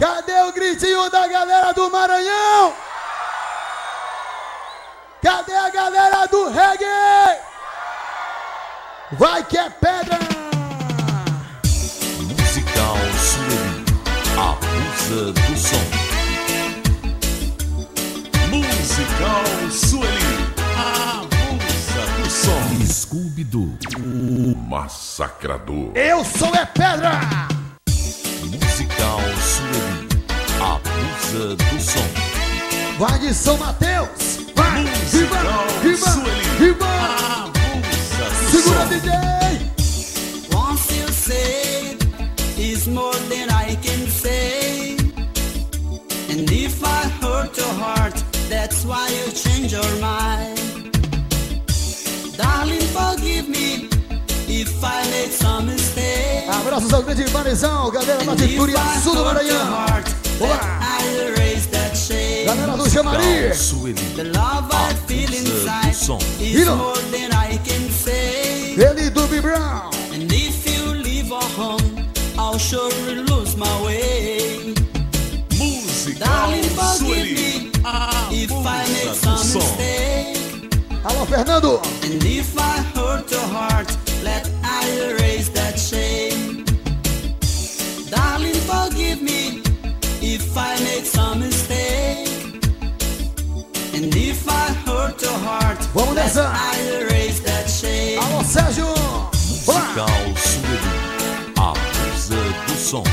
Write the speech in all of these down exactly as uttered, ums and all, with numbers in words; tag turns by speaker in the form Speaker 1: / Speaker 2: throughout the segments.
Speaker 1: Cadê o gritinho da galera do Maranhão? Cadê a galera do reggae? Vai que é pedra!
Speaker 2: Musical Sueli, a musa do som. Musical Sueli, a musa do som. Scooby-Doo, o massacrador.
Speaker 1: Eu sou é pedra!
Speaker 2: Musical Sueli, a musa do som.
Speaker 1: Vai de São Mateus! Vai!
Speaker 2: Musical Sueli, a musa do
Speaker 1: Segura,
Speaker 2: som.
Speaker 1: D J!
Speaker 3: Once you say is more than I can say, and if I hurt your heart, that's why you change your mind. Darling, forgive me if I make some mistake.
Speaker 1: Abraços ao grande Marizão, galera da Titúria Sul do Maranhão. Olá! Galera do Jamari.
Speaker 3: The love I feel inside is more than I can say.
Speaker 1: Ele do B Brown.
Speaker 3: And if you leave our home, I'll surely lose my way.
Speaker 2: Musical
Speaker 3: Darling, forgive
Speaker 2: Sueli,
Speaker 3: me
Speaker 2: a
Speaker 3: if I make
Speaker 2: musa do
Speaker 3: some
Speaker 2: som.
Speaker 3: mistake.
Speaker 1: Alô, Fernando.
Speaker 3: And if I hurt your heart, let I erase that shame. Darling, forgive me if I make some mistake. And if I hurt your heart,
Speaker 1: Vamos
Speaker 3: let
Speaker 1: nessa.
Speaker 3: I erase that shame.
Speaker 1: Alô, Sérgio.
Speaker 2: Musical Sueli, a musa do som.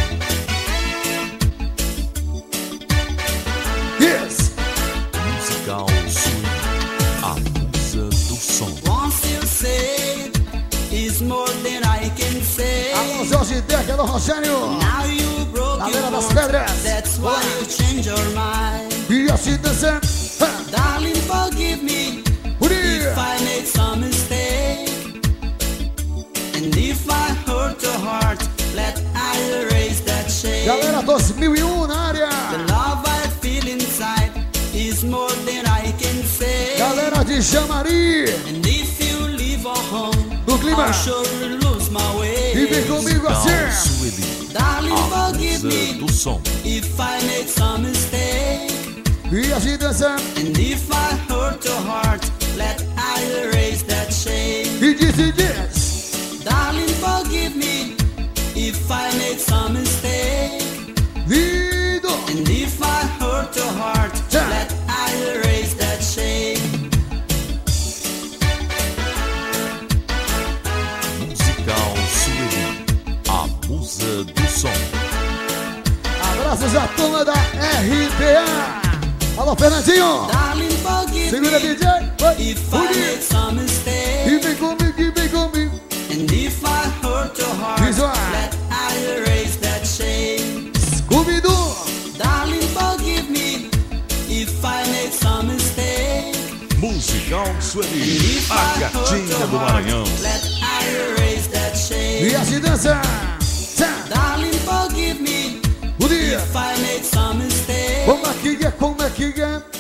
Speaker 1: Yes.
Speaker 2: Musical Sueli, a musa do som.
Speaker 3: Once you say is more than I can say.
Speaker 1: Alô, Jorge Deca, alô, Rogério.
Speaker 3: Now you broke
Speaker 1: Galera
Speaker 3: your
Speaker 1: das
Speaker 3: heart,
Speaker 1: Pedras.
Speaker 3: that's why you change your mind.
Speaker 1: E assim dançando.
Speaker 3: Darling, forgive me if I make some mistake. And if I hurt your heart, let I erase that shame.
Speaker 1: Galera dois mil e um na área.
Speaker 3: The love I feel inside is more than I can say.
Speaker 1: Galera de Jamari.
Speaker 3: And if you leave our home,
Speaker 1: Do clima.
Speaker 3: I'll surely lose my way.
Speaker 1: E vem comigo
Speaker 2: Musical
Speaker 1: assim.
Speaker 2: Sueli,
Speaker 3: Darling,
Speaker 2: a
Speaker 3: forgive
Speaker 2: musa
Speaker 3: me
Speaker 2: do som.
Speaker 3: if I make some mistake.
Speaker 1: E assim dançando.
Speaker 3: And if I hurt your heart, let I erase that shame.
Speaker 1: E diz e diz.
Speaker 3: Darling, forgive me if I make some mistake.
Speaker 1: Lindo.
Speaker 3: And if I hurt your heart,
Speaker 1: Ja.
Speaker 3: let I erase that shame.
Speaker 2: Musical Sueli, a musa do som.
Speaker 1: Abraços à turma da R P A. Alô, Fernandinho.
Speaker 3: Darling, forgive
Speaker 1: Segura,
Speaker 3: me
Speaker 1: D J. Vai.
Speaker 3: if I make some
Speaker 1: E
Speaker 3: mistake.
Speaker 1: vem comigo, e vem comigo.
Speaker 3: And if I hurt your heart,
Speaker 1: Diz lá.
Speaker 3: let I erase that shame.
Speaker 1: Scooby-Doo.
Speaker 3: Darling, forgive me if I make some mistake.
Speaker 2: Musical Sueli,
Speaker 3: If
Speaker 2: a
Speaker 3: I hurt
Speaker 2: gatinha
Speaker 3: your
Speaker 2: do
Speaker 3: heart,
Speaker 2: Maranhão.
Speaker 3: let I erase that shame.
Speaker 1: E assim dança. Tchá.
Speaker 3: Darling, forgive me
Speaker 1: O dia.
Speaker 3: if I make some mistake.
Speaker 1: Como é que é, como é que é?